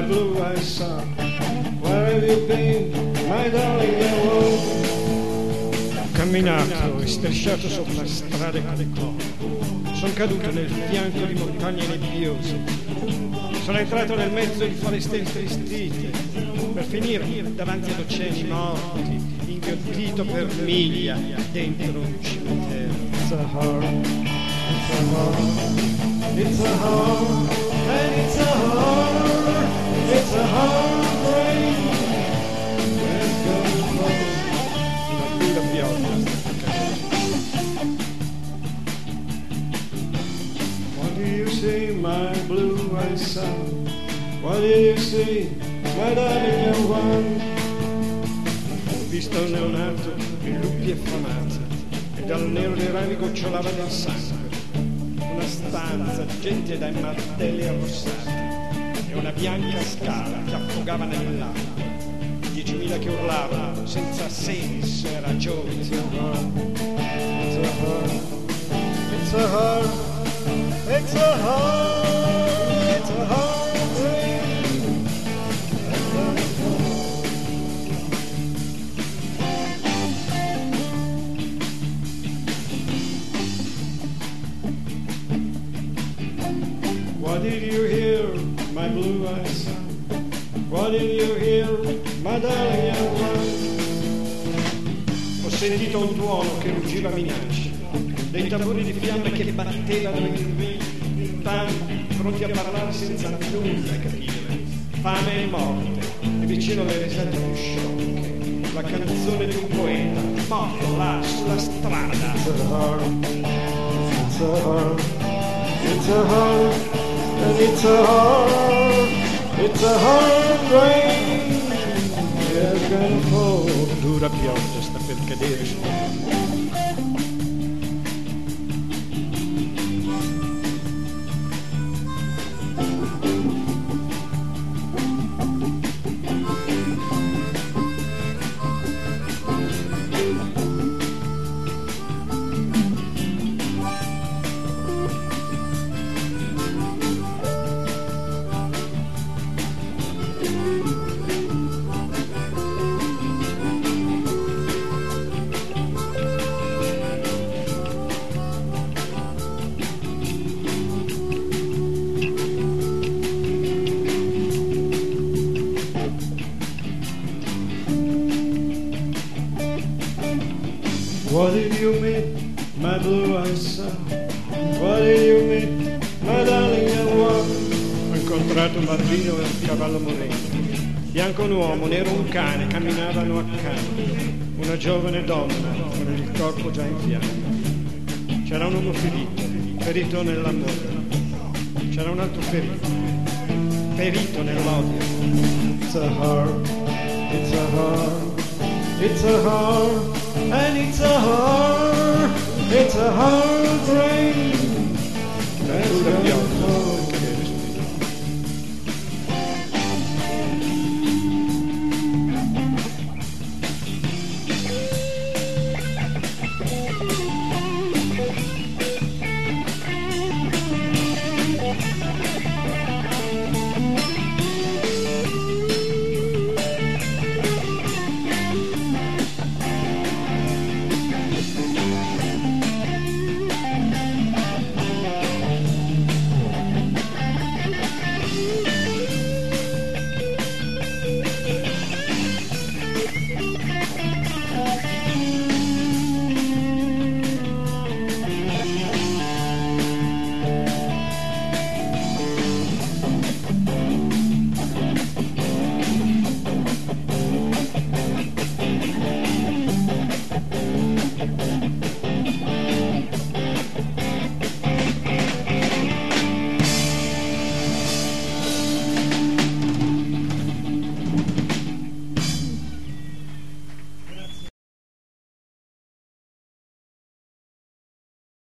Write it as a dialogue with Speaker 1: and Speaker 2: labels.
Speaker 1: blue-eyed son. Where have you been, my darling young one? Ho camminato e strisciato sopra strade come clone. Sono caduto nel fianco di montagne nebbiose. Sono entrato nel mezzo di foreste intristite per finire davanti ad oceani morti, inghiottito per miglia dentro un cimitero. It's a heart, it's a heart, it's a heart, and it's a heart, it's a heart brain. Let's go home. Una bella pioggia sta cadendo. What do you see, my blue-eyed son? What do you see, my darling young one? Ho visto un neonato in lupi affamati e dal nero dei rami gocciolava del sangue. Una stanza, gente dai martelli arrossati e una bianca scala che affogava nell'acqua. 10.000 che urlavano senza senso e ragione. It's a heart, it's a heart, it's a heart, it's a heart, it's a heart. What did you hear, my blue-eyed son? What did you hear, my darling young one? Ho sentito un tuono che ruggiva minaccia, dei tamburi di fiamme che battevano in tanti, pronti a parlare senza nulla capire. Fame e morte, e vicino alle risate più sciocche, la canzone di un poeta, morto là sulla strada. It's a heart, it's a heart, it's a heart. And it's a hard rain. It's gonna fall. Dura pioggia sta per cadere su. What did you meet, my blue-eyed son? What did you meet, my darling young one? Ho incontrato un bambino e un cavallo morente. Bianco un uomo, nero un cane, camminavano accanto. Una giovane donna con il corpo già in fiamme. C'era un uomo ferito nell'amore. C'era un altro ferito nell'odio. It's a heart, it's a heart, it's a heart. And it's a hard rain.